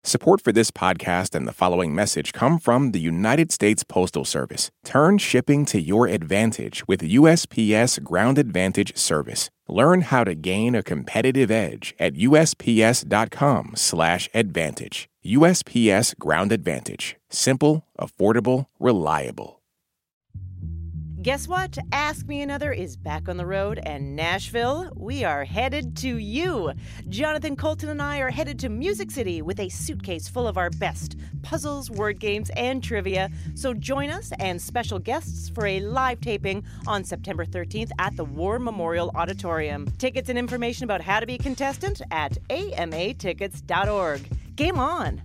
Support for this podcast and the following message come from the United States Postal Service. Turn shipping to your advantage with USPS Ground Advantage service. Learn how to gain a competitive edge at USPS.com/advantage. USPS Ground Advantage. Simple, affordable, reliable. Guess what? Ask Me Another is back on the road, and Nashville, we are headed to you. Jonathan Colton and I are headed to Music City with a suitcase full of our best puzzles, word games, and trivia. So join us and special guests for a live taping on September 13th at the War Memorial Auditorium. Tickets and information about how to be a contestant at amatickets.org. Game on!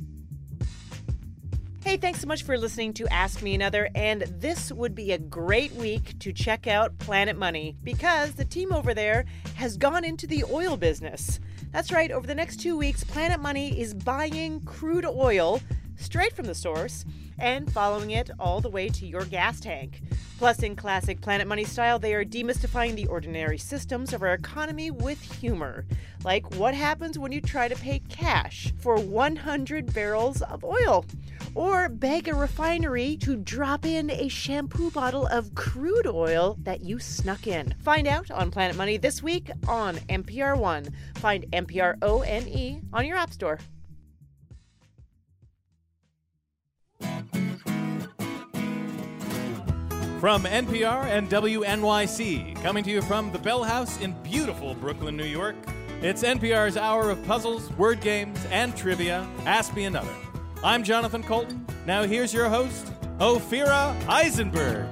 Hey, thanks so much for listening to Ask Me Another, and this would be a great week to check out Planet Money because the team over there has gone into the oil business. That's right, over the next 2 weeks, Planet Money is buying crude oil straight from the source and following it all the way to your gas tank. Plus, in classic Planet Money style, they are demystifying the ordinary systems of our economy with humor. Like what happens when you try to pay cash for 100 barrels of oil? Or beg a refinery to drop in a shampoo bottle of crude oil that you snuck in. Find out on Planet Money this week on NPR One. Find NPR ONE on your app store. From NPR and WNYC, coming to you from the Bell House in beautiful Brooklyn, New York, it's NPR's hour of puzzles, word games, and trivia. Ask Me Another. I'm Jonathan Colton. Now here's your host, Ophira Eisenberg.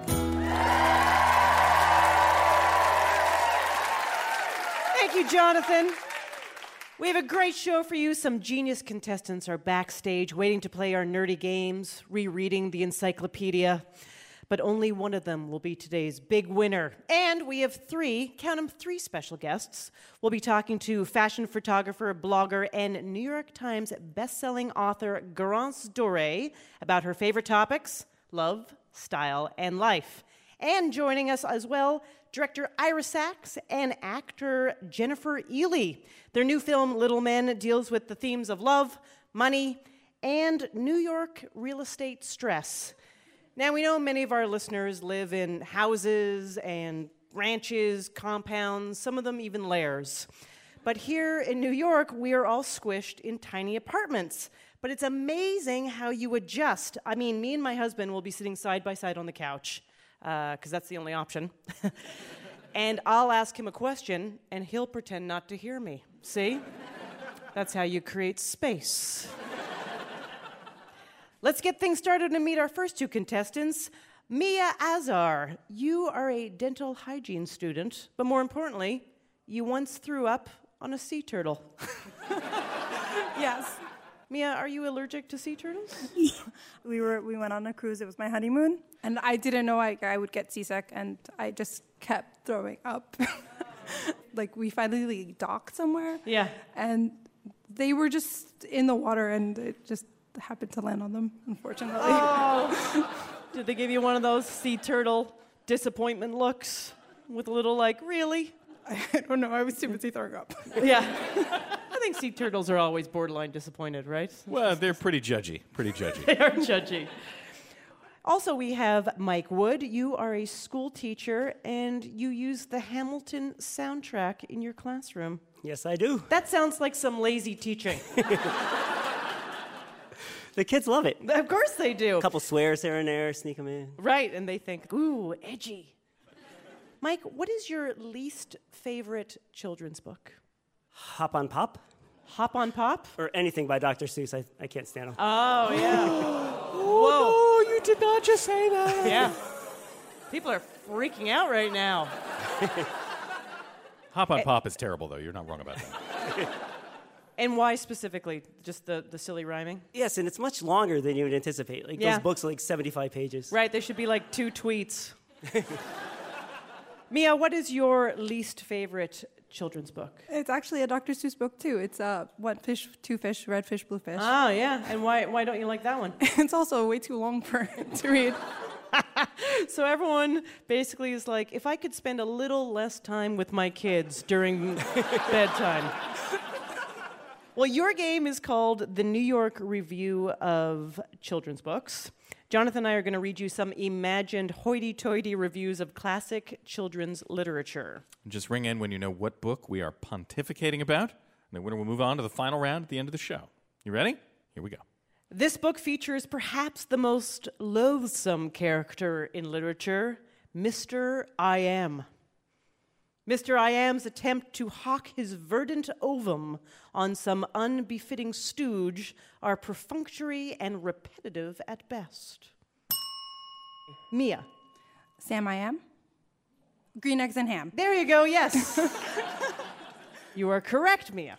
Thank you, Jonathan. We have a great show for you. Some genius contestants are backstage waiting to play our nerdy games, rereading the encyclopedia. But only one of them will be today's big winner. And we have three special guests. We'll be talking to fashion photographer, blogger, and New York Times bestselling author Garance Doré about her favorite topics, love, style, and life. And joining us as well, director Ira Sachs and actor Jennifer Ehle. Their new film, Little Men, deals with the themes of love, money, and New York real estate stress. Now, we know many of our listeners live in houses and ranches, compounds, some of them even lairs. But here in New York, we are all squished in tiny apartments. But it's amazing how you adjust. I mean, me and my husband will be sitting side by side on the couch, because that's the only option. And I'll ask him a question, and he'll pretend not to hear me. See? That's how you create space. Let's get things started and meet our first two contestants. Mia Azar, you are a dental hygiene student, but more importantly, you once threw up on a sea turtle. Yes. Mia, are you allergic to sea turtles? We went on a cruise. It was my honeymoon, and I didn't know I would get seasick, and I just kept throwing up. Like, we finally docked somewhere. Yeah. And they were just in the water, and it just happened to land on them, unfortunately. Oh. Did they give you one of those sea turtle disappointment looks with a little like, really? I don't know. I was too busy throwing up. Yeah. I think sea turtles are always borderline disappointed, right? Well, they're pretty judgy. They are judgy. Also, we have Mike Wood. You are a school teacher, and you use the Hamilton soundtrack in your classroom. Yes, I do. That sounds like some lazy teaching. The kids love it. Of course they do. A couple swears here and there, sneak them in. Right, and they think, ooh, edgy. Mike, what is your least favorite children's book? Hop on Pop? Hop on Pop? Or anything by Dr. Seuss. I can't stand them. Oh, yeah. Whoa. No, you did not just say that. Yeah. People are freaking out right now. Hop on Pop is terrible, though. You're not wrong about that. And why specifically? Just the silly rhyming? Yes, and it's much longer than you would anticipate. Like, those books are like 75 pages. Right, they should be like 2 tweets. Mia, what is your least favorite children's book? It's actually a Dr. Seuss book, too. It's One Fish, Two Fish, Red Fish, Blue Fish. Oh, yeah. And why don't you like that one? It's also way too long to read. So everyone basically is like, if I could spend a little less time with my kids during bedtime. Well, your game is called the New York Review of Children's Books. Jonathan and I are going to read you some imagined hoity-toity reviews of classic children's literature. Just ring in when you know what book we are pontificating about, and then we'll move on to the final round at the end of the show. You ready? Here we go. This book features perhaps the most loathsome character in literature, Mr. I Am. Mr. I Am's attempt to hawk his verdant ovum on some unbefitting stooge are perfunctory and repetitive at best. Mia. Sam I Am. Green eggs and ham. There you go, yes. You are correct, Mia.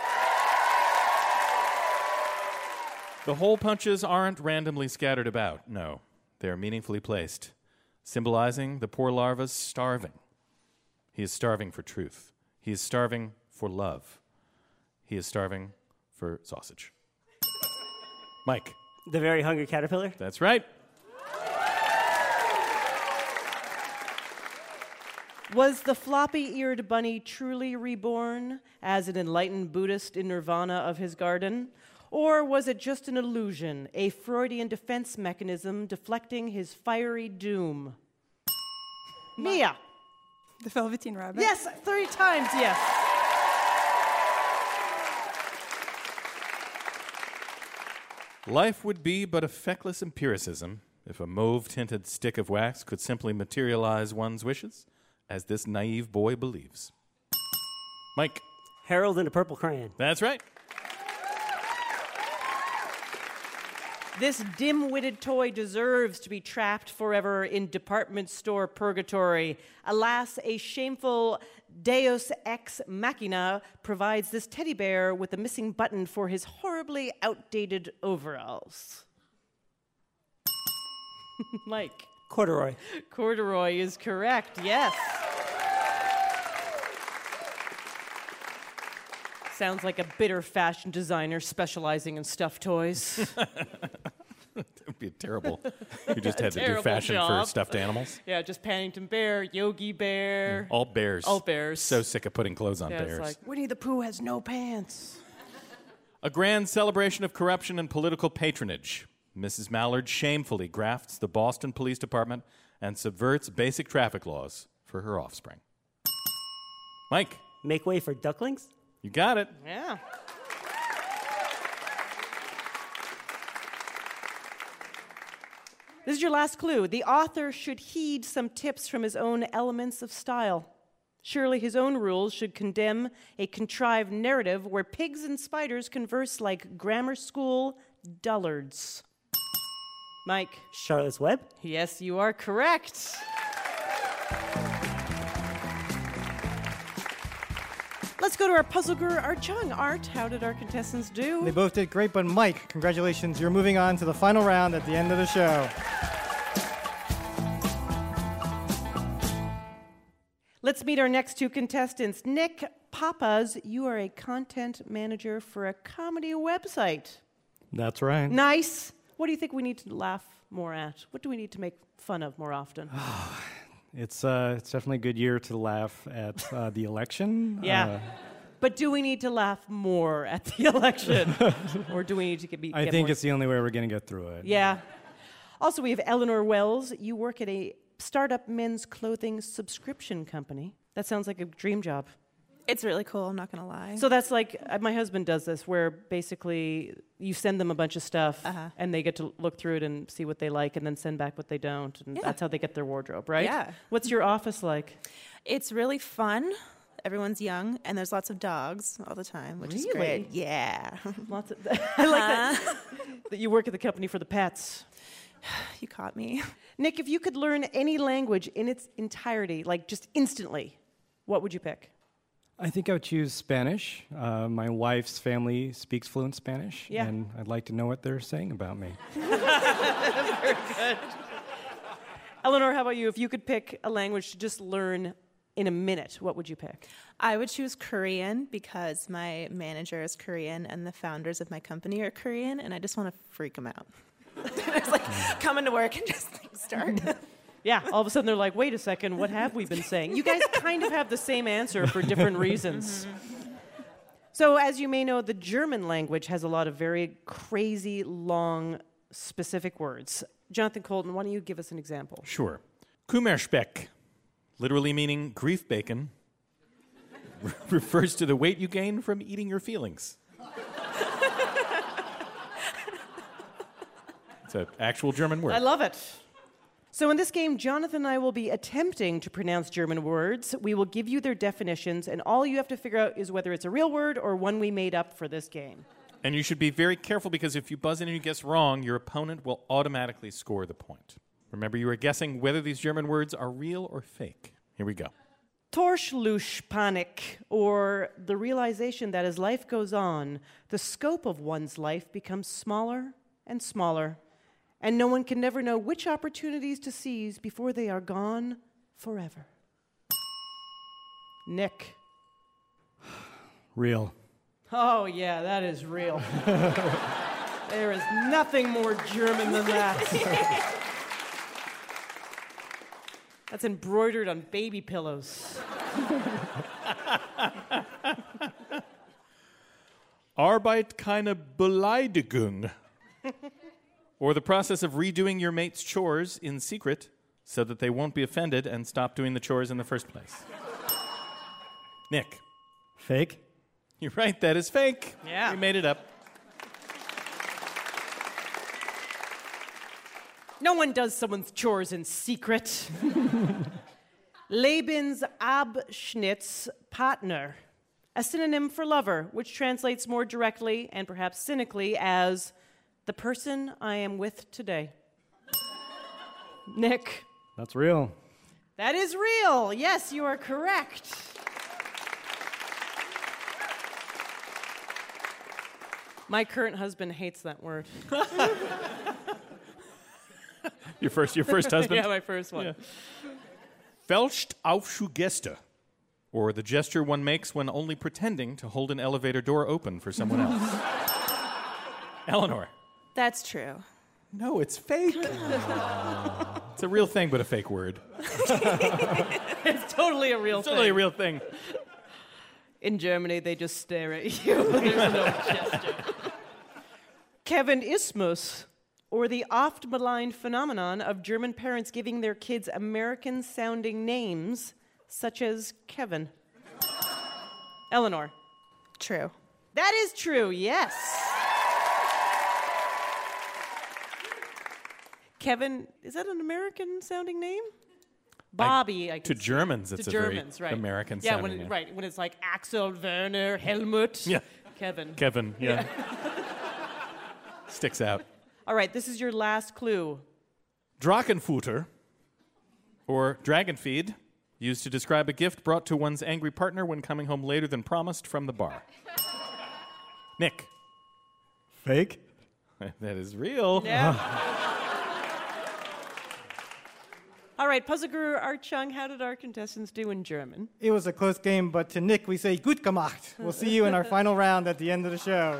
The hole punches aren't randomly scattered about. No, they are meaningfully placed, symbolizing the poor larva's starving. He is starving for truth. He is starving for love. He is starving for sausage. Mike. The Very Hungry Caterpillar. That's right. Was the floppy-eared bunny truly reborn as an enlightened Buddhist in nirvana of his garden? Or was it just an illusion, a Freudian defense mechanism deflecting his fiery doom? Mia. The Velveteen Rabbit. Yes, 3 times, yes. Life would be but a feckless empiricism if a mauve-tinted stick of wax could simply materialize one's wishes, as this naive boy believes. Mike. Harold and a Purple Crayon. That's right. This dim-witted toy deserves to be trapped forever in department store purgatory. Alas, a shameful deus ex machina provides this teddy bear with a missing button for his horribly outdated overalls. Mike. Corduroy. Corduroy is correct, yes. Sounds like a bitter fashion designer specializing in stuffed toys. That would be terrible. You just had to do Terrible fashion job. for stuffed animals. Yeah, just Paddington Bear, Yogi Bear. All bears. All bears. So sick of putting clothes on Yeah, bears. it's like, Winnie the Pooh has no pants. A grand celebration of corruption and political patronage. Mrs. Mallard shamefully grafts the Boston Police Department and subverts basic traffic laws for her offspring. Mike. Make way for ducklings. You got it. Yeah. This is your last clue. The author should heed some tips from his own elements of style. Surely his own rules should condemn a contrived narrative where pigs and spiders converse like grammar school dullards. Mike. Charlotte's Web. Yes, you are correct. Let's go to our puzzle guru, Art Chung. Art, how did our contestants do? They both did great, but Mike, congratulations. You're moving on to the final round at the end of the show. Let's meet our next 2 contestants. Nick Papas, you are a content manager for a comedy website. That's right. Nice. What do you think we need to laugh more at? What do we need to make fun of more often? It's definitely a good year to laugh at the election. Yeah. But do we need to laugh more at the election? Or do we need to get I think more? it's the only way we're going to get through it. Yeah. Also, we have Eleanor Wells. You work at a startup men's clothing subscription company. That sounds like a dream job. It's really cool, I'm not going to lie. So that's like, my husband does this, where basically you send them a bunch of stuff, and they get to look through it and see what they like, and then send back what they don't. And that's how they get their wardrobe, right? Yeah. What's your office like? It's really fun. Everyone's young, and there's lots of dogs all the time, which is Really? great. Yeah. Lots of. I like that. That you work at the company for the pets. You caught me. Nick, if you could learn any language in its entirety, like just instantly, what would you pick? I think I would choose Spanish. My wife's family speaks fluent Spanish, Yeah. and I'd like to know what they're saying about me. Very good. Eleanor, how about you? If you could pick a language to just learn in a minute, what would you pick? I would choose Korean because my manager is Korean and the founders of my company are Korean, and I just want to freak them out. It's like come into work and just start. Yeah, all of a sudden they're like, wait a second, what have we been saying? You guys kind of have the same answer for different reasons. So, as you may know, the German language has a lot of very crazy, long, specific words. Jonathan Coulton, why don't you give us an example? Sure. Kummerspeck, literally meaning grief bacon, refers to the weight you gain from eating your feelings. It's an actual German word. I love it. So in this game, Jonathan and I will be attempting to pronounce German words. We will give you their definitions, and all you have to figure out is whether it's a real word or one we made up for this game. And you should be very careful, because if you buzz in and you guess wrong, your opponent will automatically score the point. Remember, you are guessing whether these German words are real or fake. Here we go. Torschlusspanik, or the realization that as life goes on, the scope of one's life becomes smaller and smaller, and no one can never know which opportunities to seize before they are gone forever. Nick. Real. Oh, yeah, that is real. There is nothing more German than that. That's embroidered on baby pillows. Arbeit keine Beleidigung. Or the process of redoing your mate's chores in secret so that they won't be offended and stop doing the chores in the first place. Nick. Fake. You're right, that is fake. Yeah. We made it up. No one does someone's chores in secret. Lebensabschnittspartner, a synonym for lover, which translates more directly and perhaps cynically as the person I am with today. Nick. That's real. That is real. Yes, you are correct. My current husband hates that word. Your first husband? Yeah, my first one. Yeah. Fälscht Aufschuhgeste, or the gesture one makes when only pretending to hold an elevator door open for someone else. Eleanor. That's true. No, it's fake. It's a real thing, but a fake word. It's totally a real thing. Totally a real thing. In Germany, they just stare at you. There's no gesture. Kevinismus, or the oft maligned phenomenon of German parents giving their kids American-sounding names, such as Kevin. Eleanor. True. That is true, yes. Kevin, is that an American-sounding name? Bobby, I to guess. Germans, it's to a Germans, very right. American-sounding name. Right, when it's like Axel, Werner, Helmut, Yeah. Kevin. Yeah. Sticks out. All right, this is your last clue. Drachenfutter, or dragon feed, used to describe a gift brought to one's angry partner when coming home later than promised from the bar. Nick. Fake. That is real. Yeah. All right, Puzzle Guru Art Chung, how did our contestants do in German? It was a close game, but to Nick we say gut gemacht. We'll see you in our final round at the end of the show.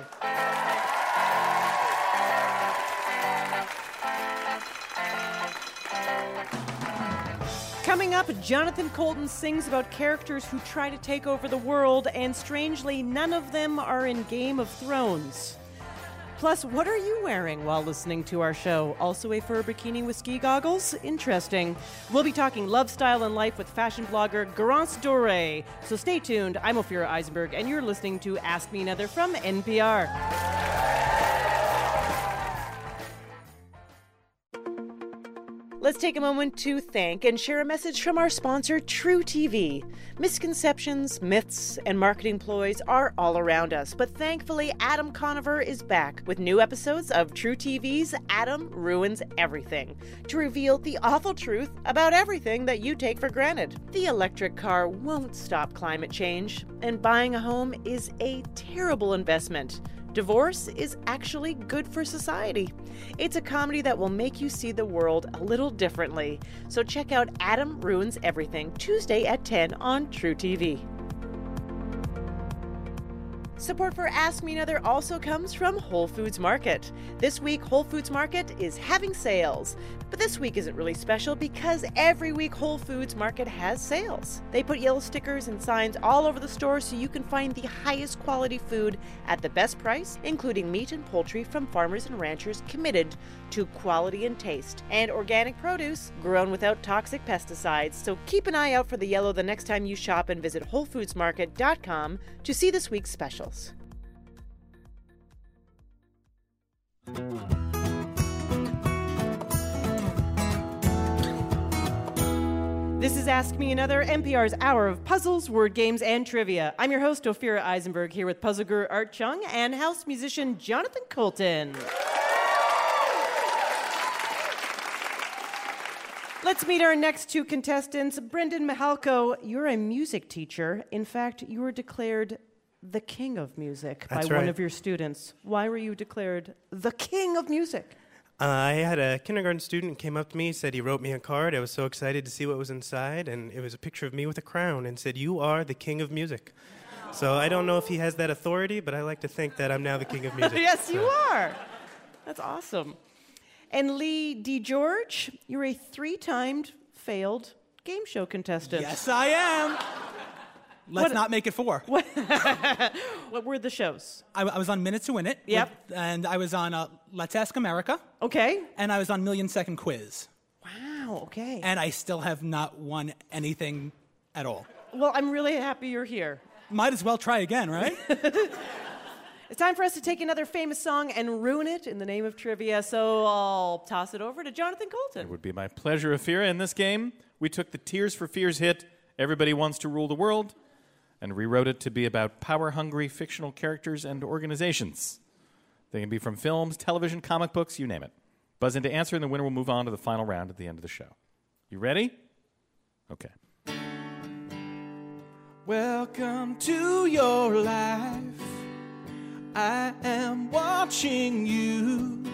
Coming up, Jonathan Coulton sings about characters who try to take over the world, and strangely, none of them are in Game of Thrones. Plus, what are you wearing while listening to our show? Also a fur bikini with ski goggles? Interesting. We'll be talking love, style, and life with fashion blogger Garance Doré. So stay tuned. I'm Ophira Eisenberg, and you're listening to Ask Me Another from NPR. Let's take a moment to thank and share a message from our sponsor, True TV. Misconceptions, myths, and marketing ploys are all around us, but thankfully Adam Conover is back with new episodes of True TV's Adam Ruins Everything to reveal the awful truth about everything that you take for granted. The electric car won't stop climate change, and buying a home is a terrible investment. Divorce is actually good for society. It's a comedy that will make you see the world a little differently. So check out Adam Ruins Everything, Tuesday at 10 on True TV. Support for Ask Me Another also comes from Whole Foods Market. This week, Whole Foods Market is having sales. But this week isn't really special because every week Whole Foods Market has sales. They put yellow stickers and signs all over the store so you can find the highest quality food at the best price, including meat and poultry from farmers and ranchers committed to quality and taste, and organic produce grown without toxic pesticides. So keep an eye out for the yellow the next time you shop and visit WholeFoodsMarket.com to see this week's specials. This is Ask Me Another, NPR's hour of puzzles, word games, and trivia. I'm your host, Ophira Eisenberg, here with puzzle guru Art Chung and house musician Jonathan Coulton. Let's meet our next two contestants. Brendan Mihalko, you're a music teacher. In fact, you were declared the king of music by one of your students. Why were you declared the king of music? I had a kindergarten student came up to me, said he wrote me a card. I was so excited to see what was inside, and it was a picture of me with a crown and said, "You are the king of music." So I don't know if he has that authority, but I like to think that I'm now the king of music. Yes, you are. That's awesome. And Lee DeGeorge, you're a 3-timed failed game show contestant. Yes, I am. Let's not make it 4. What were the shows? I was on Minute to Win It. Yep. And I was on Let's Ask America. Okay. And I was on Million Second Quiz. Wow, okay. And I still have not won anything at all. Well, I'm really happy you're here. Might as well try again, right? It's time for us to take another famous song and ruin it in the name of trivia, so I'll toss it over to Jonathan Coulton. It would be my pleasure, Ophira. In this game, we took the Tears for Fears hit, Everybody Wants to Rule the World, and rewrote it to be about power-hungry fictional characters and organizations. They can be from films, television, comic books, you name it. Buzz in to answer, and the winner will move on to the final round at the end of the show. You ready? Okay. Welcome to your life. I am watching you,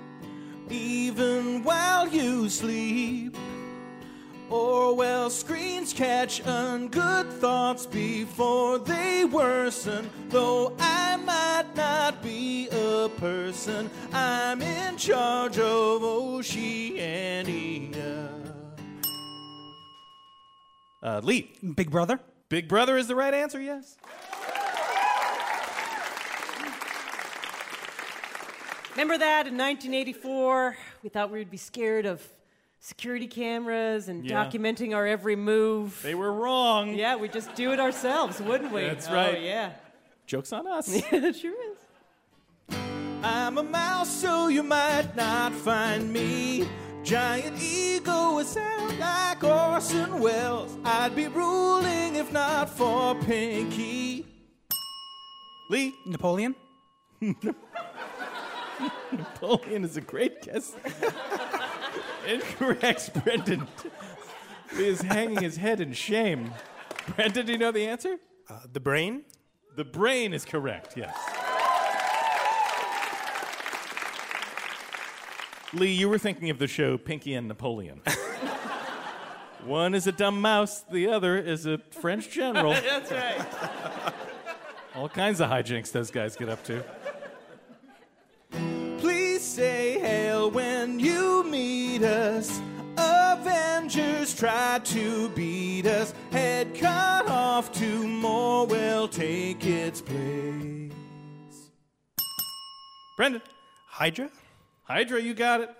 even while you sleep. Or while screens catch ungood thoughts before they worsen. Though I might not be a person, I'm in charge of Oceania. Lee. Big Brother. Big Brother is the right answer, yes. Remember that in 1984, we thought we would be scared of security cameras and documenting our every move. They were wrong. Yeah, we just do it ourselves, wouldn't we? That's right. Oh, yeah. Joke's on us. Yeah, it sure is. I'm a mouse, so you might not find me. Giant ego would sound like Orson Welles. I'd be ruling if not for Pinky. Lee. Napoleon. Napoleon is a great guess. Incorrect. Brendan is hanging his head in shame. Brendan, do you know the answer? The brain? The brain is correct, yes. Lee, you were thinking of the show Pinky and Napoleon. One is a dumb mouse, the other is a French general. That's right. All kinds of hijinks those guys get up to. Please say hail when you meet us. Avengers try to beat us. Head cut off, 2 more will take its place. Brendan. Hydra? Hydra, you got it.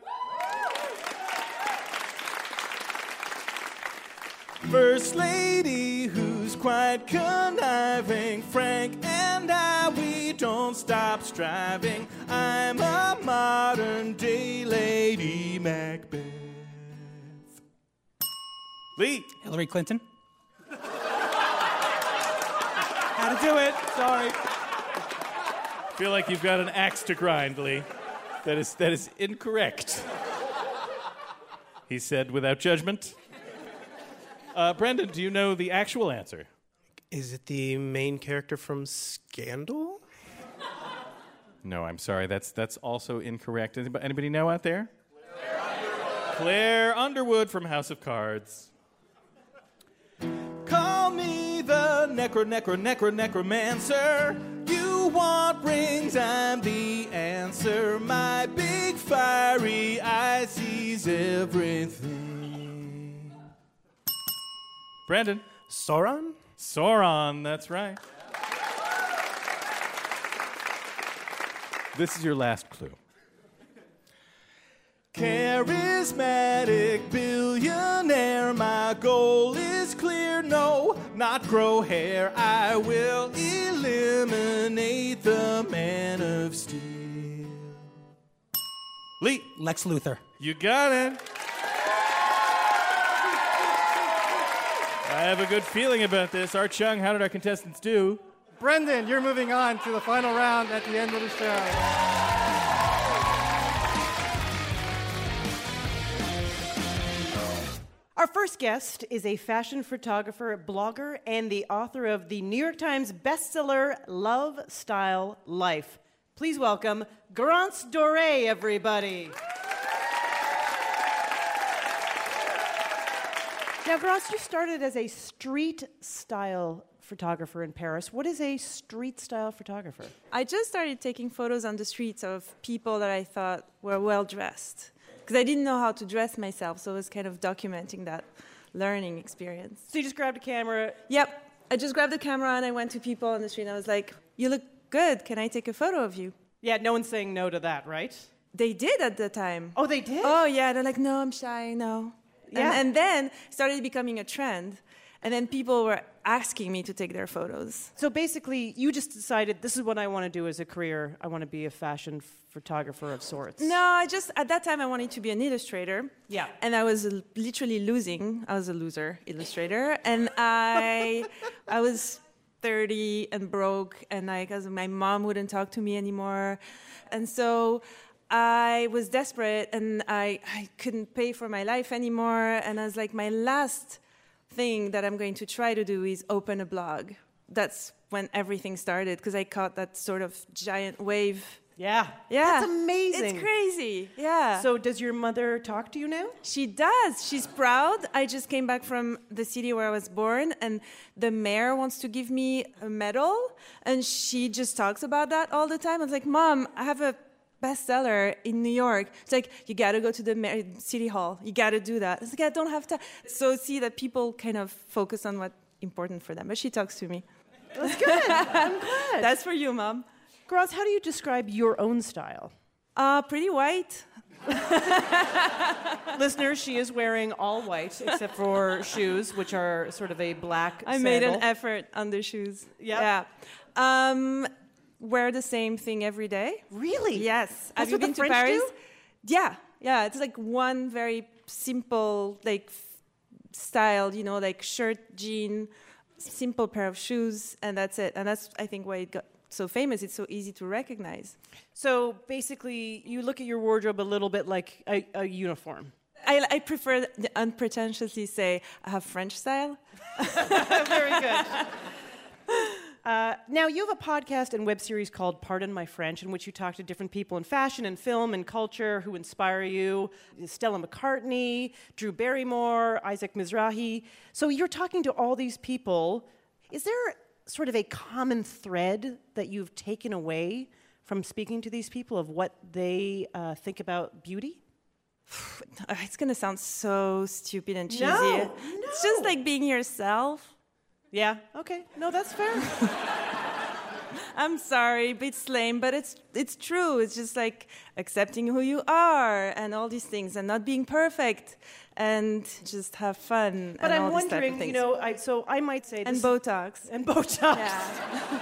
First lady who's quite conniving. Frank and I, we don't stop striving. I'm a modern day Lady Macbeth. Lee. Hillary Clinton. How to do it. Sorry. Feel like you've got an axe to grind, Lee. That is incorrect. He said without judgment. Brendan, do you know the actual answer? Is it the main character from Scandal? No, I'm sorry. That's also incorrect. Anybody know out there? Claire Underwood from House of Cards. Call me the necromancer. You want rings, I'm the answer. My big fiery eye sees everything. Brandon. Sauron? Sauron, that's right. This is your last clue. Charismatic billionaire, my goal is clear. No, not grow hair. I will eliminate the Man of Steel. Lee. Lex Luthor. You got it. I have a good feeling about this. Art Chung, how did our contestants do? Brendan, you're moving on to the final round at the end of the show. Our first guest is a fashion photographer, blogger, and the author of the New York Times bestseller, Love, Style, Life. Please welcome Garance Doré, everybody. Now, Garance, you started as a street style photographer in Paris. What is a street style photographer? I just started taking photos on the streets of people that I thought were well dressed, because I didn't know how to dress myself, so I was kind of documenting that learning experience. So you just grabbed a camera? Yep. I just grabbed the camera and I went to people on the street and I was like, you look good. Can I take a photo of you? Yeah, no one's saying no to that, right? They did at the time. Oh, they did? Oh, yeah. They're like, no, I'm shy, no. Yeah. And then started becoming a trend. And then people were asking me to take their photos. So basically, you just decided, this is what I want to do as a career. I want to be a fashion photographer of sorts. No, at that time, I wanted to be an illustrator. Yeah. And I was literally losing. I was a loser illustrator. And I was 30 and broke, and because my mom wouldn't talk to me anymore. And so I was desperate, and I couldn't pay for my life anymore. And I was like, my last thing that I'm going to try to do is open a blog. That's when everything started, because I caught that sort of giant wave. Yeah. Yeah. That's amazing. It's crazy. Yeah. So does your mother talk to you now? She does. She's proud. I just came back from the city where I was born, and the mayor wants to give me a medal, and she just talks about that all the time. I was like, Mom, I have a bestseller in New York. It's like, you got to go to the city hall. You got to do that. It's like, I don't have time. So see that people kind of focus on what's important for them. But she talks to me. That's good. I'm glad. That's for you, Mom. Garance, how do you describe your own style? Pretty white. Listeners, she is wearing all white except for shoes, which are sort of a black I made an effort on the shoes. Yep. Yeah. Wear the same thing every day. Really? Yes. That's Have you what the been to French Paris? do? Yeah. Yeah. It's like one very simple, like, style, like shirt, jean, simple pair of shoes, and that's it. And that's, I think, why it got so famous. It's so easy to recognize. So basically, you look at your wardrobe a little bit like a uniform. I prefer the unpretentiously say I have French style. Very good. Now, you have a podcast and web series called Pardon My French, in which you talk to different people in fashion and film and culture who inspire you. Stella McCartney, Drew Barrymore, Isaac Mizrahi. So you're talking to all these people. Is there sort of a common thread that you've taken away from speaking to these people of what they think about beauty? It's going to sound so stupid and cheesy. No. It's just like being yourself. Yeah, okay. No, that's fair. I'm sorry, a bit lame, but it's true. It's just like accepting who you are and all these things and not being perfect and just have fun. But and I'm all these type of wondering, things. so I might say And this. Botox. And Botox. Yeah.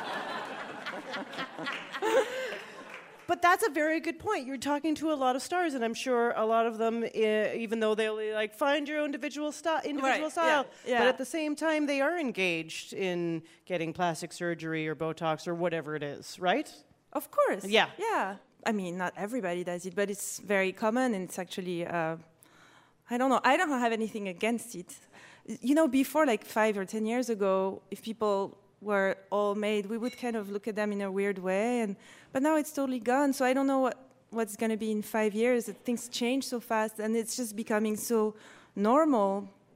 But that's a very good point. You're talking to a lot of stars, and I'm sure a lot of them, even though they'll like find your individual style, Yeah. but at the same time, they are engaged in getting plastic surgery or Botox or whatever it is, right? Of course. Yeah. Yeah. I mean, not everybody does it, but it's very common, and it's actually, I don't know. I don't have anything against it. Before, like 5 or 10 years ago, if people were all made, we would kind of look at them in a weird way, but now it's totally gone. So I don't know what's going to be in 5 years. Things change so fast, and it's just becoming so normal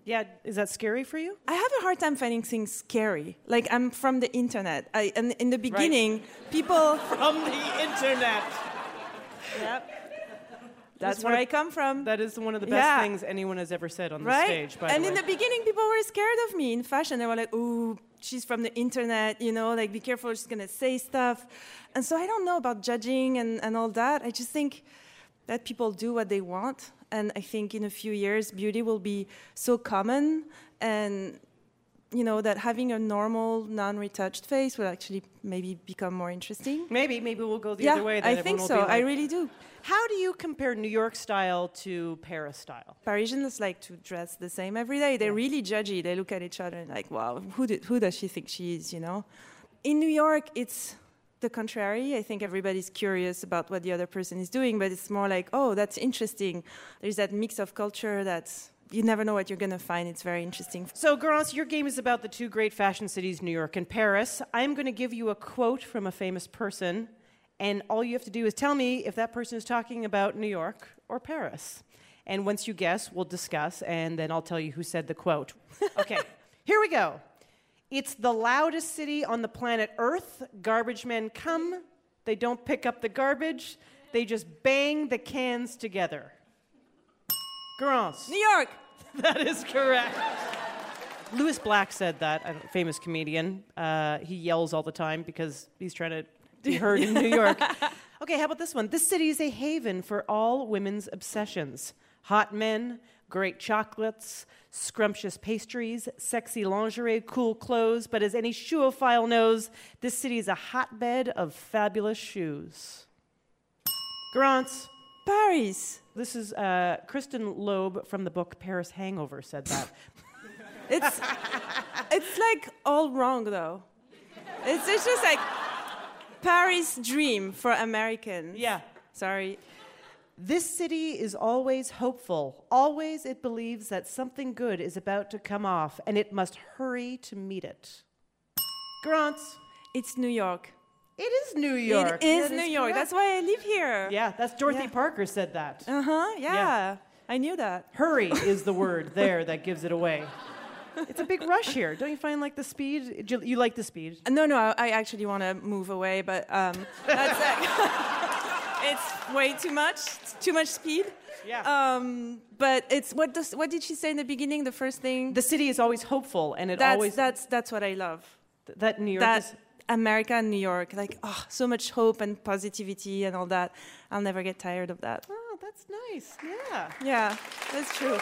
Yeah, is that scary for you? I have a hard time finding things scary. Like, I'm from the internet. And in the beginning, people... From the internet. Yep. That's where I come from. That is one of the best things anyone has ever said on the stage, by the way. And in the beginning, people were scared of me in fashion. They were like, ooh, she's from the internet, you know, like, be careful, she's going to say stuff. And so I don't know about judging and all that. I just think that people do what they want. And I think in a few years, beauty will be so common, and you know, that having a normal, non-retouched face will actually maybe become more interesting. Maybe we'll go the other way. I think so. I really do. How do you compare New York style to Paris style? Parisians like to dress the same every day. They're really judgy. They look at each other and like, wow, who does she think she is, you know? In New York, it's the contrary. I think everybody's curious about what the other person is doing, but it's more like, oh, that's interesting. There's that mix of culture that's, you never know what you're going to find. It's very interesting. So, Garance, your game is about the two great fashion cities, New York and Paris. I'm going to give you a quote from a famous person, and all you have to do is tell me if that person is talking about New York or Paris. And once you guess, we'll discuss, and then I'll tell you who said the quote. Okay, here we go. It's the loudest city on the planet Earth. Garbage men come. They don't pick up the garbage. They just bang the cans together. Garance. New York. That is correct. Louis Black said that, a famous comedian. He yells all the time because he's trying to be heard in New York. Okay, how about this one? This city is a haven for all women's obsessions. Hot men, great chocolates, scrumptious pastries, sexy lingerie, cool clothes. But as any shoeophile knows, this city is a hotbed of fabulous shoes. Garance. Paris. This is Kristen Loeb from the book Paris Hangover said that. It's like all wrong, though. It's just like Paris dream for Americans. Yeah. Sorry. This city is always hopeful. Always it believes that something good is about to come off, and it must hurry to meet it. Garance. It's New York. It is New York. It is New York. That's why I live here. Yeah, that's Dorothy Parker said that. Yeah. I knew that. Hurry is the word there that gives it away. It's a big rush here. Don't you find like the speed? You like the speed? No, I actually want to move away, but that's it's way too much. It's too much speed. Yeah. But it's what did she say in the beginning? The first thing. The city is always hopeful, and that's what I love. That New York is. America and New York, like, so much hope and positivity and all that. I'll never get tired of that. Oh, that's nice. Yeah. Yeah, that's true.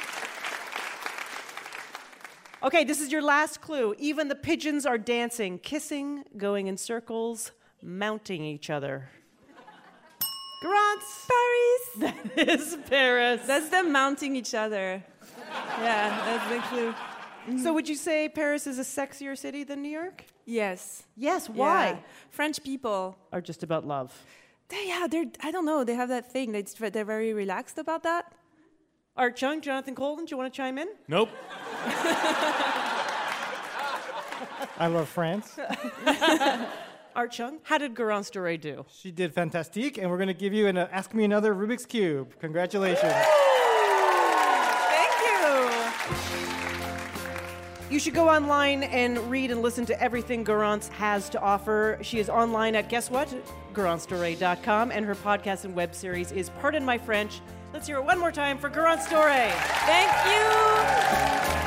Okay, this is your last clue. Even the pigeons are dancing, kissing, going in circles, mounting each other. Garance. Paris. That is Paris. That's them mounting each other. Yeah, that's the clue. Mm-hmm. So would you say Paris is a sexier city than New York? Yes. Yes, why? Yeah. French people are just about love. They're I don't know, they have that thing. They're very relaxed about that. Art Chung, Jonathan Colden, do you want to chime in? Nope. I love France. Art Chung, how did Garance Doré do? She did fantastique, and we're going to give you an Ask Me Another Rubik's Cube. Congratulations. Thank you. You should go online and read and listen to everything Garance has to offer. She is online at, guess what? GaranceDoré.com, and her podcast and web series is Pardon My French. Let's hear it one more time for Garance Doré. Thank you.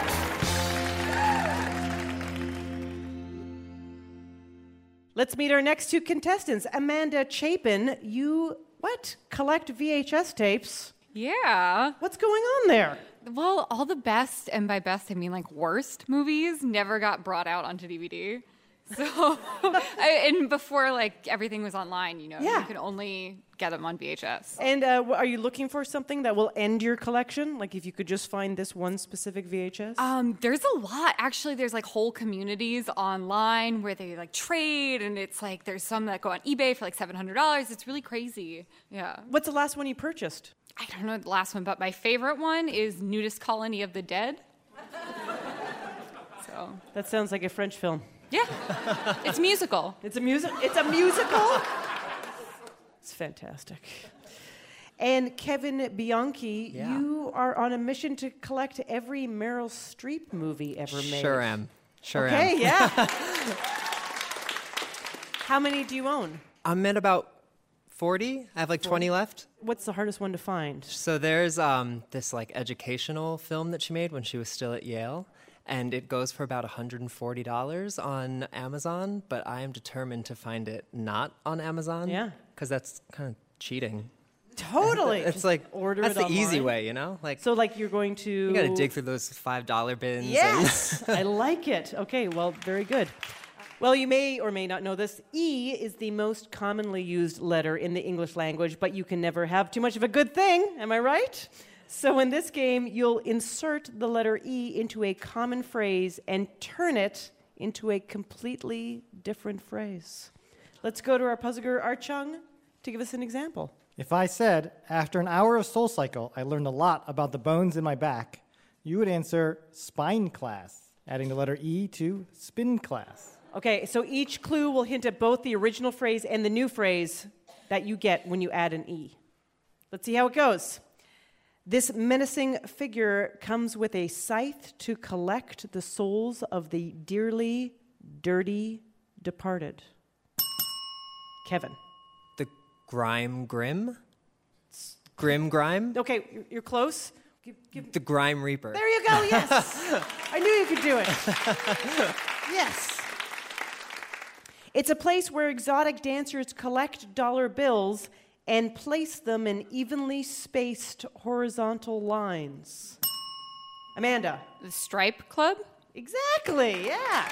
Let's meet our next two contestants. Amanda Chapin, you, collect VHS tapes? Yeah. What's going on there? Well, all the best, and by best I mean like worst movies, never got brought out onto DVD. So, and before like everything was online, you could only get them on VHS. And are you looking for something that will end your collection? Like if you could just find this one specific VHS? There's a lot. Actually, there's like whole communities online where they like trade, and it's like there's some that go on eBay for like $700. It's really crazy. Yeah. What's the last one you purchased? I don't know the last one, but my favorite one is Nudist Colony of the Dead. So that sounds like a French film. Yeah, it's musical. It's a musical? It's fantastic. And Kevin Bianchi, you are on a mission to collect every Meryl Streep movie ever made. Sure am. Okay, yeah. How many do you own? I'm at about 40. I have like 20 left. What's the hardest one to find? So there's this like educational film that she made when she was still at Yale, and it goes for about $140 on Amazon, but I am determined to find it not on Amazon. Yeah. Because that's kind of cheating. Totally. It's Just like, order that's it the easy online. way, you know? Like, So like you're going to... you got to dig through those $5 bins. Yes, I like it. Okay, well, very good. Well, you may or may not know this. E is the most commonly used letter in the English language, but you can never have too much of a good thing. Am I right? So in this game, you'll insert the letter E into a common phrase and turn it into a completely different phrase. Let's go to our puzzler, Archung, to give us an example. If I said, after an hour of SoulCycle, I learned a lot about the bones in my back, you would answer spine class, adding the letter E to spin class. Okay, so each clue will hint at both the original phrase and the new phrase that you get when you add an E. Let's see how it goes. This menacing figure comes with a scythe to collect the souls of the dearly dirty departed. Kevin. The Grime Grim? Grim Grime? Okay, you're close. The Grime Reaper. There you go, yes. I knew you could do it. Yes. It's a place where exotic dancers collect dollar bills and place them in evenly spaced horizontal lines. Amanda. The Stripe Club? Exactly, yeah.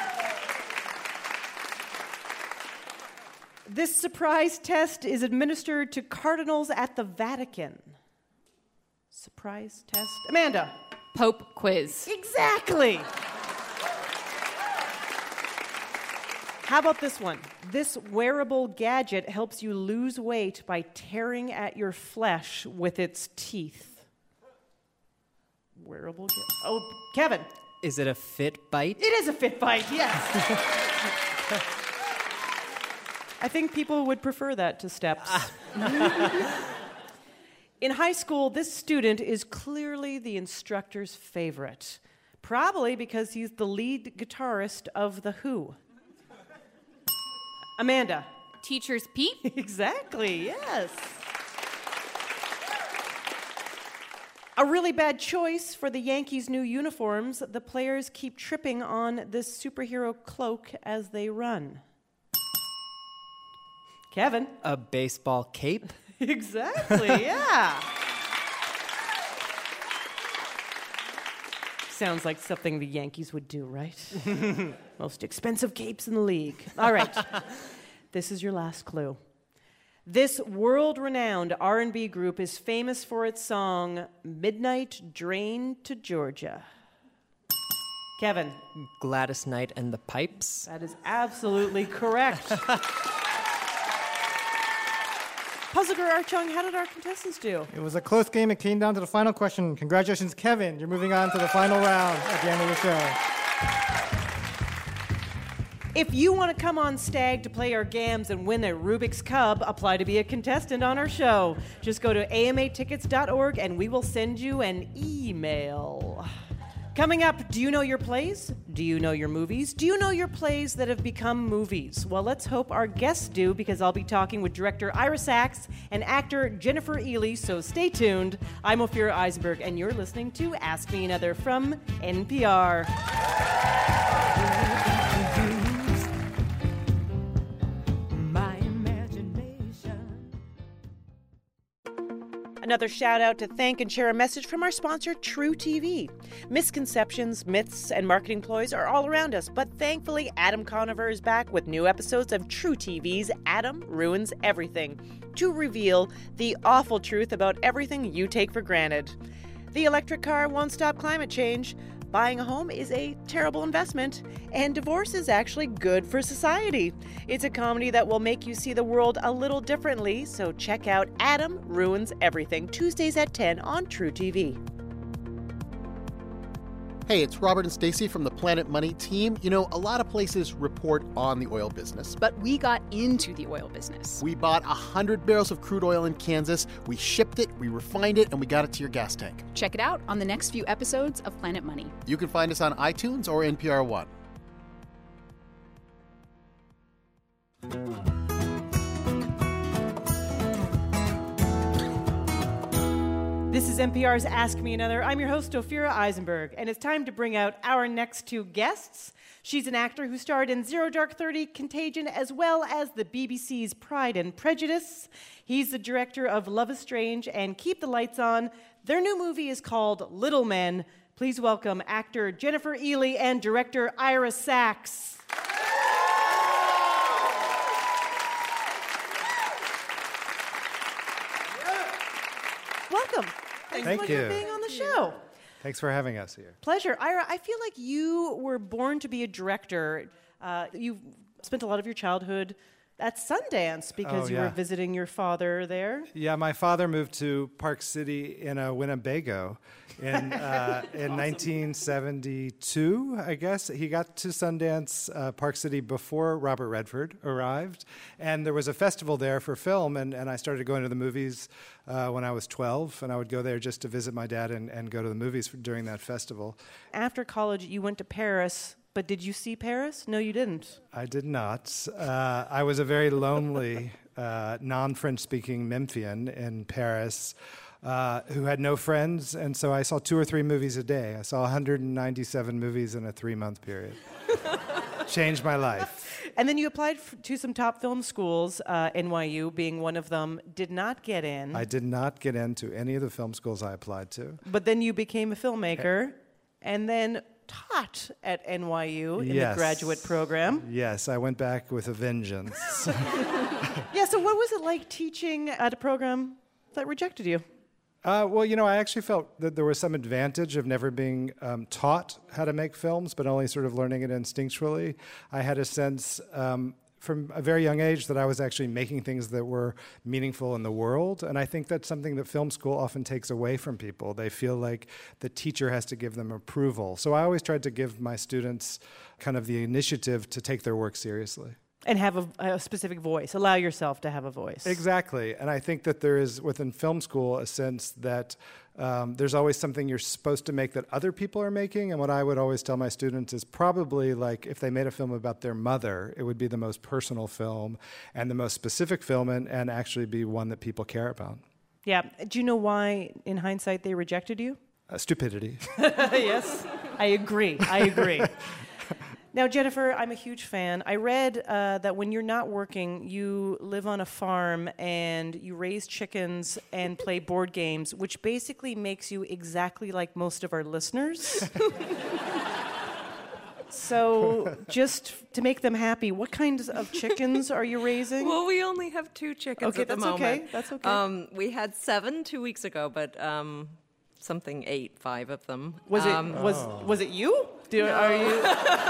This surprise test is administered to cardinals at the Vatican. Surprise test. Amanda. Pope Quiz. Exactly. How about this one? This wearable gadget helps you lose weight by tearing at your flesh with its teeth. Wearable gadget. Oh, Kevin. Is it a Fitbite? It is a Fitbite, yes. I think people would prefer that to steps. In high school, this student is clearly the instructor's favorite, probably because he's the lead guitarist of The Who. Amanda. Teacher's Pete? Exactly, yes. A really bad choice for the Yankees' new uniforms. The players keep tripping on this superhero cloak as they run. Kevin. A baseball cape? Exactly, yeah. Sounds like something the Yankees would do, right? Most expensive capes in the league. All right. This is your last clue. This world-renowned R&B group is famous for its song, Midnight Drain to Georgia. Kevin. Gladys Knight and the Pipes? That is absolutely correct. Puzzler Archung, how did our contestants do? It was a close game. It came down to the final question. Congratulations, Kevin. You're moving on to the final round at the end of the show. If you want to come on Stag to play our games and win a Rubik's Cub, apply to be a contestant on our show. Just go to amatickets.org and we will send you an email. Coming up, do you know your plays? Do you know your movies? Do you know your plays that have become movies? Well, let's hope our guests do, because I'll be talking with director Ira Sachs and actor Jennifer Ely, so stay tuned. I'm Ophira Eisenberg, and you're listening to Ask Me Another from NPR. Another shout out to thank and share a message from our sponsor, True TV. Misconceptions, myths, and marketing ploys are all around us, but thankfully, Adam Conover is back with new episodes of True TV's Adam Ruins Everything to reveal the awful truth about everything you take for granted. The electric car won't stop climate change. Buying a home is a terrible investment, and divorce is actually good for society. It's a comedy that will make you see the world a little differently, so check out Adam Ruins Everything, Tuesdays at 10 on True TV. Hey, it's Robert and Stacy from the Planet Money team. You know, a lot of places report on the oil business. But we got into the oil business. We bought 100 barrels of crude oil in Kansas. We shipped it, we refined it, and we got it to your gas tank. Check it out on the next few episodes of Planet Money. You can find us on iTunes or NPR One. This is NPR's Ask Me Another. I'm your host, Ophira Eisenberg, and it's time to bring out our next two guests. She's an actor who starred in Zero Dark 30, Contagion, as well as the BBC's Pride and Prejudice. He's the director of Love is Strange and Keep the Lights On. Their new movie is called Little Men. Please welcome actor Jennifer Ehle and director Ira Sachs. Welcome. Thanks so much for being on the show. Thanks for having us here. Pleasure. Ira, I feel like you were born to be a director. You spent a lot of your childhood at Sundance because you were visiting your father there. Yeah, my father moved to Park City in Winnebago in 1972, I guess. He got to Sundance, Park City, before Robert Redford arrived. And there was a festival there for film, and I started going to the movies when I was 12. And I would go there just to visit my dad and go to the movies during that festival. After college, you went to Paris. But did you see Paris? No, you didn't. I did not. I was a very lonely, non-French-speaking Memphian in Paris who had no friends, and so I saw 2 or 3 movies a day. I saw 197 movies in a 3-month period. Changed my life. And then you applied to some top film schools, NYU being one of them. Did not get in. I did not get into any of the film schools I applied to. But then you became a filmmaker, and then taught at NYU in the graduate program. Yes, I went back with a vengeance. Yeah, so what was it like teaching at a program that rejected you? Well, you know, I actually felt that there was some advantage of never being taught how to make films, but only sort of learning it instinctually. I had a sense from a very young age that I was actually making things that were meaningful in the world. And I think that's something that film school often takes away from people. They feel like the teacher has to give them approval. So I always tried to give my students kind of the initiative to take their work seriously. And have a specific voice. Allow yourself to have a voice. Exactly. And I think that there is, within film school, a sense that there's always something you're supposed to make that other people are making. And what I would always tell my students is probably like if they made a film about their mother, it would be the most personal film and the most specific film and actually be one that people care about. Yeah. Do you know why, in hindsight, they rejected you? Stupidity. Yes. I agree. Now, Jennifer, I'm a huge fan. I read that when you're not working, you live on a farm and you raise chickens and play board games, which basically makes you exactly like most of our listeners. So just to make them happy, what kinds of chickens are you raising? Well, we only have 2 chickens at the moment. Okay, that's okay. We had 7 2 weeks ago, but something ate 5 of them. Was it you? Are you?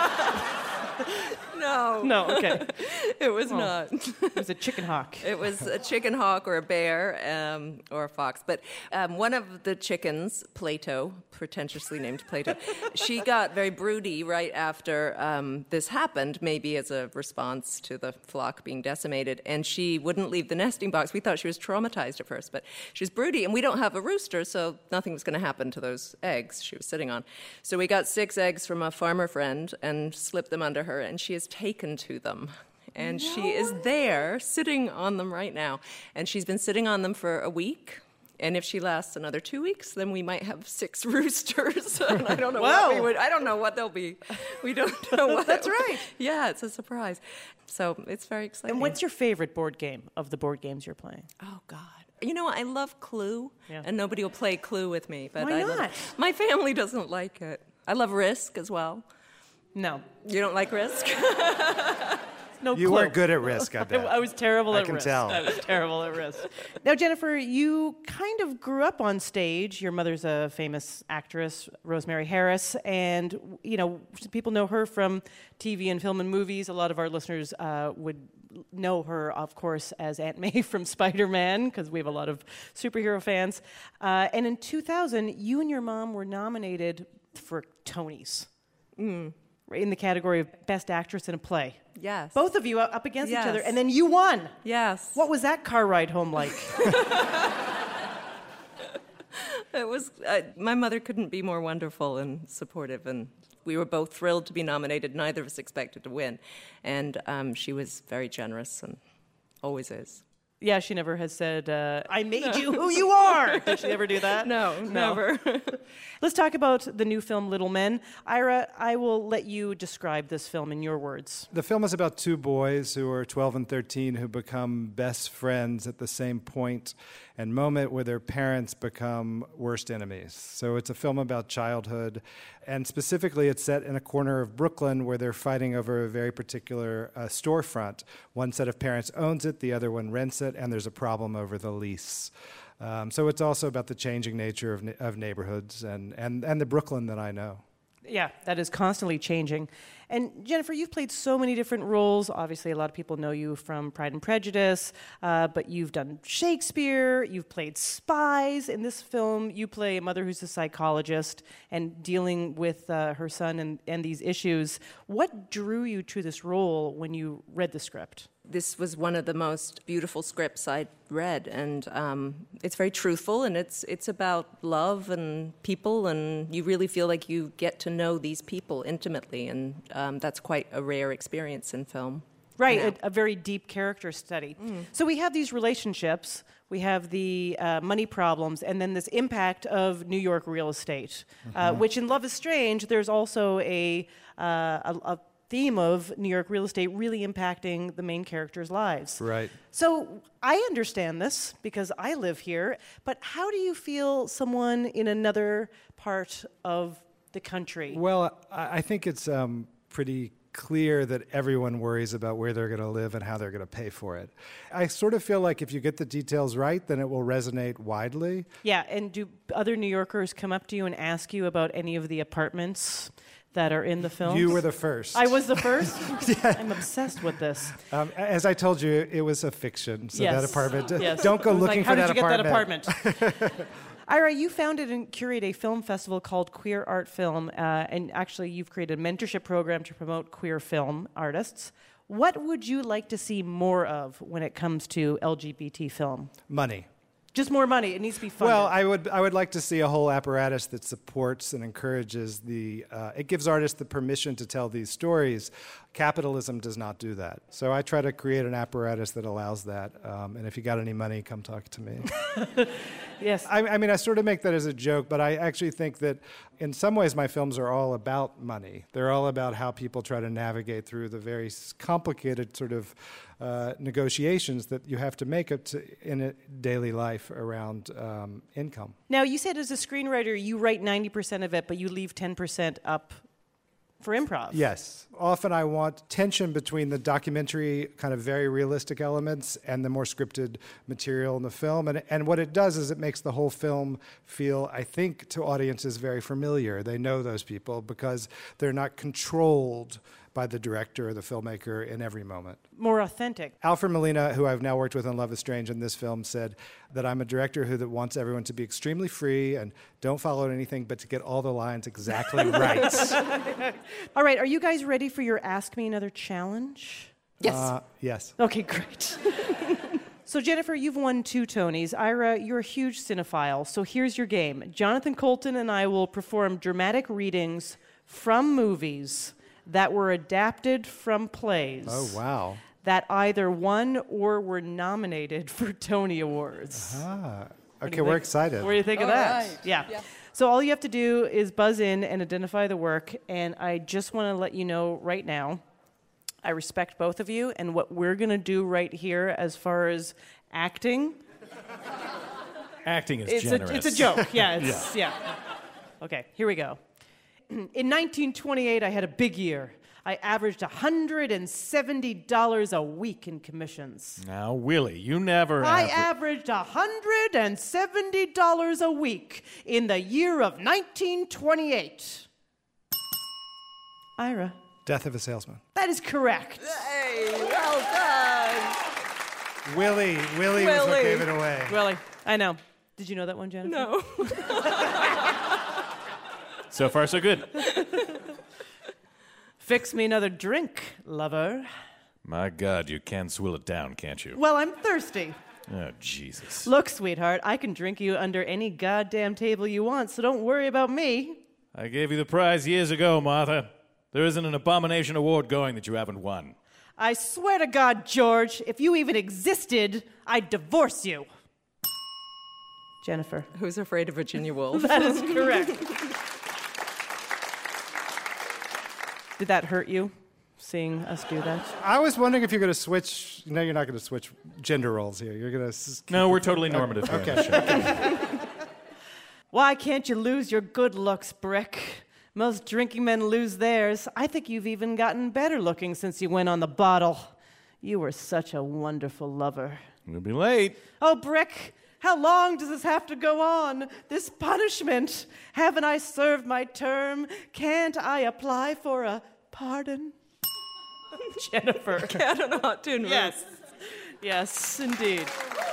No. No, okay. It was not. It was a chicken hawk. It was a chicken hawk or a bear or a fox. But one of the chickens, Plato, pretentiously named Plato, she got very broody right after this happened, maybe as a response to the flock being decimated. And she wouldn't leave the nesting box. We thought she was traumatized at first, but she was broody. And we don't have a rooster, so nothing was going to happen to those eggs she was sitting on. So we got 6 eggs from a farmer friend and slipped them under her, and she has taken to them. And she is there, sitting on them right now. And she's been sitting on them for a week. And if she lasts another 2 weeks, then we might have 6 roosters. And I don't know I don't know what they'll be. We don't know what. That's right. Yeah, it's a surprise. So it's very exciting. And what's your favorite board game of the board games you're playing? Oh, God. You know, I love Clue, and nobody will play Clue with me. But Why not? My family doesn't like it. I love Risk as well. No. You don't like Risk? No you clue. weren't good at Risk, I bet. I was terrible at Risk. I was terrible at Risk. Now, Jennifer, you kind of grew up on stage. Your mother's a famous actress, Rosemary Harris, and, you know, people know her from TV and film and movies. A lot of our listeners would know her, of course, as Aunt May from Spider-Man, because we have a lot of superhero fans. And in 2000, you and your mom were nominated for Tonys. In the category of Best Actress in a Play. Yes. Both of you up against each Yes. other, and then you won. Yes. What was that car ride home like? It was, my mother couldn't be more wonderful and supportive, and we were both thrilled to be nominated. Neither of us expected to win. And she was very generous and always is. Yeah, she never has said, I made you who you are. Did she ever do that? No, never. Let's talk about the new film, Little Men. Ira, I will let you describe this film in your words. The film is about two boys who are 12 and 13 who become best friends at the same point and moment where their parents become worst enemies. So it's a film about childhood, and specifically it's set in a corner of Brooklyn where they're fighting over a very particular storefront. One set of parents owns it, the other one rents it, and there's a problem over the lease. So it's also about the changing nature of neighborhoods and the Brooklyn that I know. Yeah, that is constantly changing. And Jennifer, you've played so many different roles. Obviously, a lot of people know you from Pride and Prejudice, but you've done Shakespeare, you've played spies. In this film, you play a mother who's a psychologist and dealing with her son and these issues. What drew you to this role when you read the script? This was one of the most beautiful scripts I'd read, and it's very truthful, and it's about love and people, and you really feel like you get to know these people intimately, and that's quite a rare experience in film. Right, a very deep character study. So we have these relationships, we have the money problems, and then this impact of New York real estate, which in Love is Strange, there's also a theme of New York real estate really impacting the main characters' lives. Right. So I understand this because I live here, but how do you feel someone in another part of the country? Well, I think it's pretty clear that everyone worries about where they're going to live and how they're going to pay for it. I sort of feel like if you get the details right, then it will resonate widely. Yeah, and do other New Yorkers come up to you and ask you about any of the apartments that are in the film? You were the first. I was the first? Yeah. I'm obsessed with this. As I told you, it was a fiction. So yes. that apartment, yes. Don't go looking for that apartment. How did you get that apartment? Ira, you founded and curate a film festival called Queer Art Film, and actually you've created a mentorship program to promote queer film artists. What would you like to see more of when it comes to LGBT film? Money. Just more money. It needs to be funded. Well, I would like to see a whole apparatus that supports and encourages it gives artists the permission to tell these stories. Capitalism does not do that. So I try to create an apparatus that allows that. And if you got any money, come talk to me. Yes. I mean, I sort of make that as a joke, but I actually think that in some ways my films are all about money. They're all about how people try to navigate through the very complicated sort of negotiations that you have to make in a daily life around income. Now, you said as a screenwriter, you write 90% of it, but you leave 10% up for improv. Yes. Often I want tension between the documentary kind of very realistic elements and the more scripted material in the film. And what it does is it makes the whole film feel, I think, to audiences very familiar. They know those people because they're not controlled by the director or the filmmaker in every moment. More authentic. Alfred Molina, who I've now worked with on Love is Strange in this film, said that I'm a director that wants everyone to be extremely free and don't follow anything but to get all the lines exactly right. All right, are you guys ready for your Ask Me Another challenge? Yes. Yes. Okay, great. So, Jennifer, you've won 2 Tonys. Ira, you're a huge cinephile, so here's your game. Jonathan Colton and I will perform dramatic readings from movies that were adapted from plays. Oh, wow. That either won or were nominated for Tony Awards. Okay, we're excited. What do you think of that? Right. Yeah. So all you have to do is buzz in and identify the work, and I just want to let you know right now, I respect both of you, and what we're going to do right here as far as acting... Acting is generous. It's a joke. Yeah, yeah. Okay, here we go. In 1928, I had a big year. I averaged $170 a week in commissions. Now, Willie, you never I averaged $170 a week in the year of 1928. Ira. Death of a Salesman. That is correct. Hey, well done. Willie was what gave it away. Willie, I know. Did you know that one, Jennifer? No. So far, so good. Fix me another drink, lover. My God, you can swill it down, can't you? Well, I'm thirsty. Oh, Jesus. Look, sweetheart, I can drink you under any goddamn table you want, so don't worry about me. I gave you the prize years ago, Martha. There isn't an abomination award going that you haven't won. I swear to God, George, if you even existed, I'd divorce you. Jennifer. Who's Afraid of Virginia Woolf? That is correct. Did that hurt you, seeing us do that? I was wondering if you're going to switch. No, you're not going to switch gender roles here. You're going to. No, we're totally normative here. Okay. Why can't you lose your good looks, Brick? Most drinking men lose theirs. I think you've even gotten better looking since you went on the bottle. You were such a wonderful lover. We'll be late. Oh, Brick, how long does this have to go on? This punishment? Haven't I served my term? Can't I apply for a pardon? Jennifer. Cat on a hot tin roof. Yes. Yes, indeed.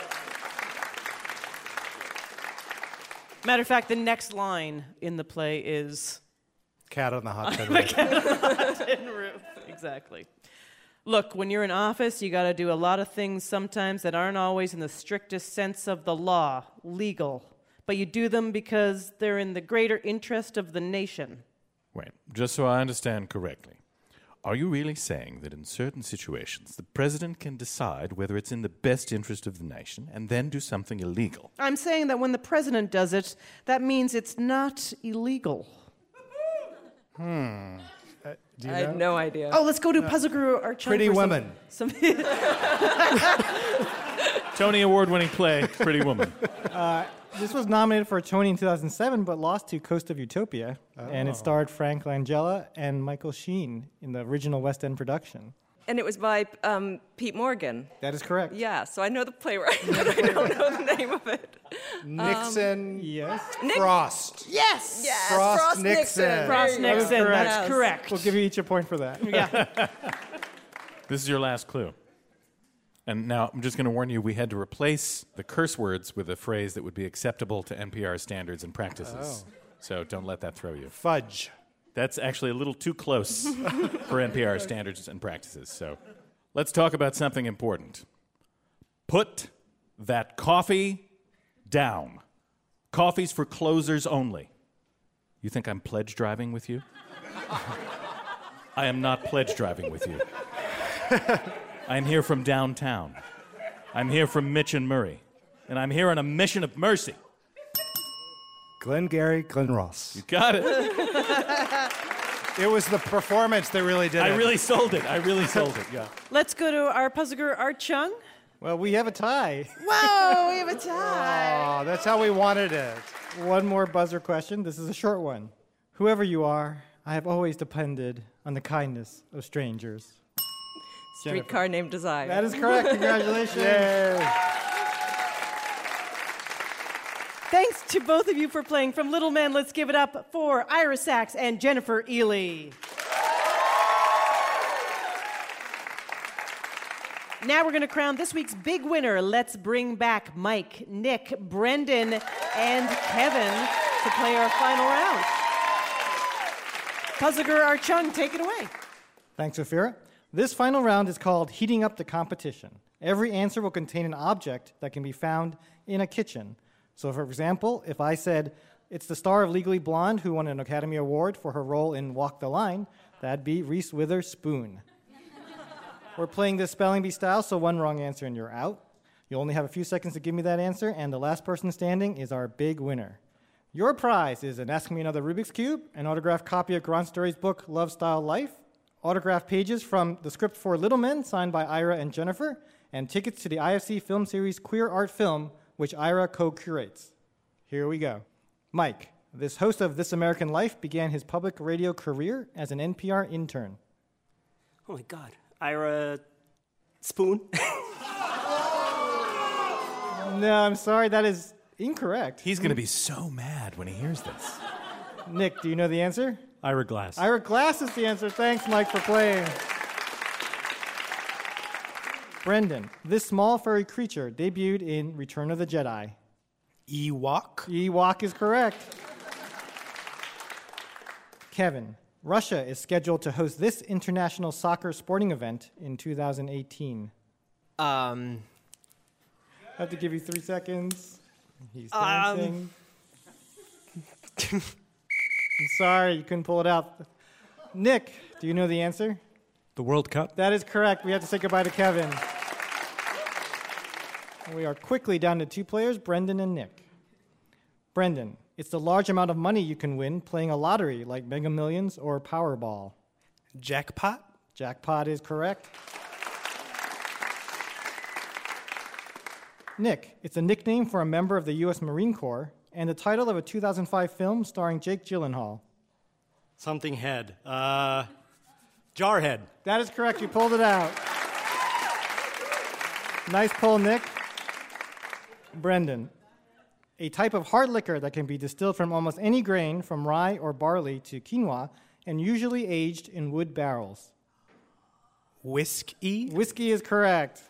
Matter of fact, the next line in the play is... Cat on the hot tin The roof. cat on the hot tin roof. Exactly. Look, when you're in office, you got to do a lot of things sometimes that aren't always in the strictest sense of the law, legal. But you do them because they're in the greater interest of the nation. Wait, just so I understand correctly. Are you really saying that in certain situations, the president can decide whether it's in the best interest of the nation and then do something illegal? I'm saying that when the president does it, that means it's not illegal. Do you I had know? no idea. Oh, let's go to Puzzle Guru Archon. Pretty Women. Tony Award-winning play, Pretty Woman. This was nominated for a Tony in 2007, but lost to Coast of Utopia, and it starred Frank Langella and Michael Sheen in the original West End production. And it was by Pete Morgan. That is correct. Yeah, so I know the playwright, but I don't know the name of it. Nixon. Yes. Frost. Yes. Yes, Frost Nixon. Frost Nixon, that's correct. We'll give you each a point for that. Yeah. This is your last clue. And now I'm just going to warn you, we had to replace the curse words with a phrase that would be acceptable to NPR standards and practices. So don't let that throw you. Fudge. That's actually a little too close for NPR standards and practices. So let's talk about something important. Put that coffee down. Coffee's for closers only. You think I'm pledge driving with you? I am not pledge driving with you. I'm here from downtown. I'm here from Mitch and Murray. And I'm here on a mission of mercy. Glengarry Glen Ross. You got it. It was the performance that really did it. I really sold it, yeah. Let's go to our Puzzle Guru Art Chung. Well, we have a tie. Whoa, we have a tie. Oh, that's how we wanted it. One more buzzer question. This is a short one. Whoever you are, I have always depended on the kindness of strangers. Streetcar Named Desire. That is correct. Congratulations. Yay. Thanks to both of you for playing. From Little Men, let's give it up for Ira Sachs and Jennifer Ely. Now we're going to crown this week's big winner. Let's bring back Mike, Nick, Brendan, and Kevin to play our final round. Puzzle Guru Art Chung, take it away. Thanks, Ophira. This final round is called Heating Up the Competition. Every answer will contain an object that can be found in a kitchen. So, for example, if I said, it's the star of Legally Blonde who won an Academy Award for her role in Walk the Line, that'd be Reese Witherspoon. We're playing this spelling bee style, so one wrong answer and you're out. You'll only have a few seconds to give me that answer, and the last person standing is our big winner. Your prize is an Ask Me Another Rubik's Cube, an autographed copy of Grant Story's book, Love, Style, Life, autographed pages from the script for Little Men, signed by Ira and Jennifer, and tickets to the IFC film series Queer Art Film, which Ira co-curates. Here we go. Mike, this host of This American Life began his public radio career as an NPR intern. Oh my God. Ira Spoon? No, I'm sorry, that is incorrect. He's going to be so mad when he hears this. Nick, do you know the answer? Ira Glass. Ira Glass is the answer. Thanks, Mike, for playing. Brendan, this small furry creature debuted in Return of the Jedi. Ewok? Ewok is correct. Kevin, Russia is scheduled to host this international soccer sporting event in 2018. I have to give you 3 seconds. He's dancing. I'm sorry, you couldn't pull it out. Nick, do you know the answer? The World Cup. That is correct. We have to say goodbye to Kevin. We are quickly down to 2 players, Brendan and Nick. Brendan, it's the large amount of money you can win playing a lottery like Mega Millions or Powerball. Jackpot? Jackpot is correct. Nick, it's a nickname for a member of the U.S. Marine Corps and the title of a 2005 film starring Jake Gyllenhaal. Something head. Jarhead. That is correct. You pulled it out. Nice pull, Nick. Brendan, a type of hard liquor that can be distilled from almost any grain, from rye or barley to quinoa, and usually aged in wood barrels. Whiskey? Whiskey is correct.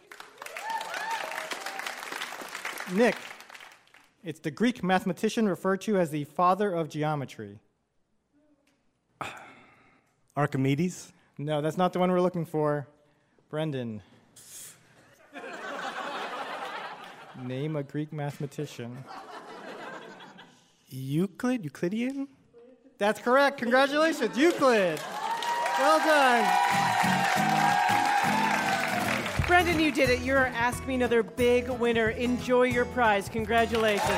Nick, it's the Greek mathematician referred to as the father of geometry. Archimedes? No, that's not the one we're looking for. Brendan. Name a Greek mathematician. Euclidean? That's correct. Congratulations, Euclid. Well done. Brendan, you did it. You're our Ask Me Another big winner. Enjoy your prize. Congratulations.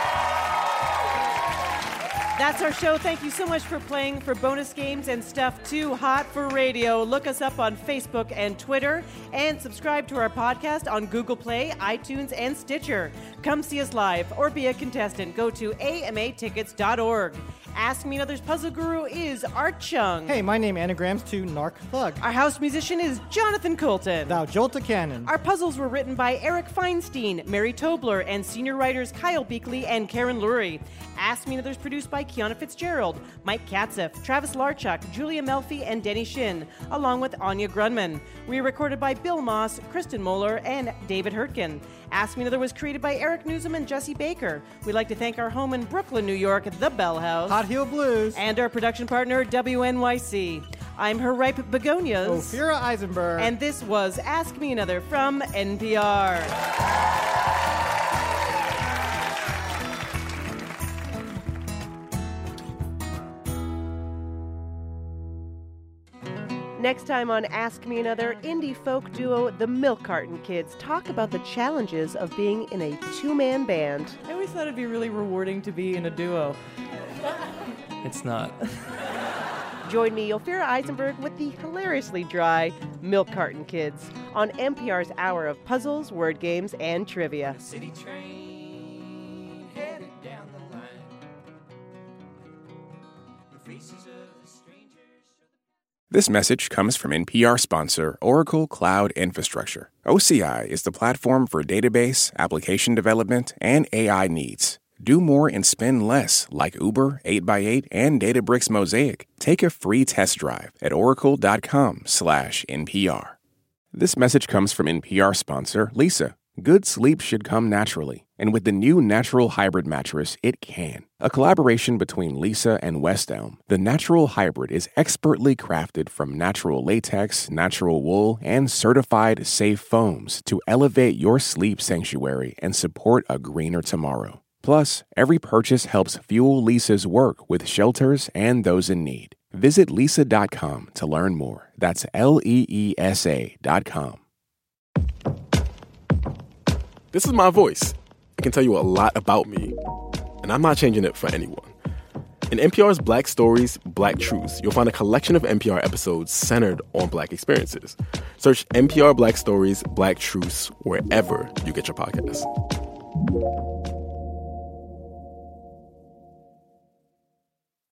That's our show. Thank you so much for playing. For bonus games and stuff too hot for radio, look us up on Facebook and Twitter, and subscribe to our podcast on Google Play, iTunes, and Stitcher. Come see us live or be a contestant. Go to amatickets.org. Ask Me Another's puzzle guru is Art Chung. Hey, my name anagrams to Narc Thug. Our house musician is Jonathan Colton. Thou Jolta Cannon. Our puzzles were written by Eric Feinstein, Mary Tobler, and senior writers Kyle Beakley and Karen Lurie. Ask Me Another's produced by Kiana Fitzgerald, Mike Katzeff, Travis Larchuk, Julia Melfi, and Denny Shin, along with Anya Grunman. We were recorded by Bill Moss, Kristen Moeller, and David Hurtgen. Ask Me Another was created by Eric Newsom and Jesse Baker. We'd like to thank our home in Brooklyn, New York, the Bell House. Hot Heel Blues. And our production partner, WNYC. I'm her ripe begonias. Ophira Eisenberg. And this was Ask Me Another from NPR. Next time on Ask Me Another, indie folk duo The Milk Carton Kids talk about the challenges of being in a 2-man band. I always thought it'd be really rewarding to be in a duo. It's not. Join me, Ophira Eisenberg, with the hilariously dry Milk Carton Kids on NPR's hour of puzzles, word games, and trivia. City train headed down the line. The faces of the strangers. This message comes from NPR sponsor Oracle Cloud Infrastructure. OCI is the platform for database, application development, and AI needs. Do more and spend less, like Uber, 8x8, and Databricks Mosaic. Take a free test drive at oracle.com/NPR. This message comes from NPR sponsor Leesa. Good sleep should come naturally, and with the new Natural Hybrid mattress, it can. A collaboration between Leesa and West Elm, the Natural Hybrid is expertly crafted from natural latex, natural wool, and certified safe foams to elevate your sleep sanctuary and support a greener tomorrow. Plus, every purchase helps fuel Leesa's work with shelters and those in need. Visit Leesa.com to learn more. That's LEESA.com. This is my voice. I can tell you a lot about me, and I'm not changing it for anyone. In NPR's Black Stories, Black Truths, you'll find a collection of NPR episodes centered on Black experiences. Search NPR Black Stories, Black Truths wherever you get your podcasts.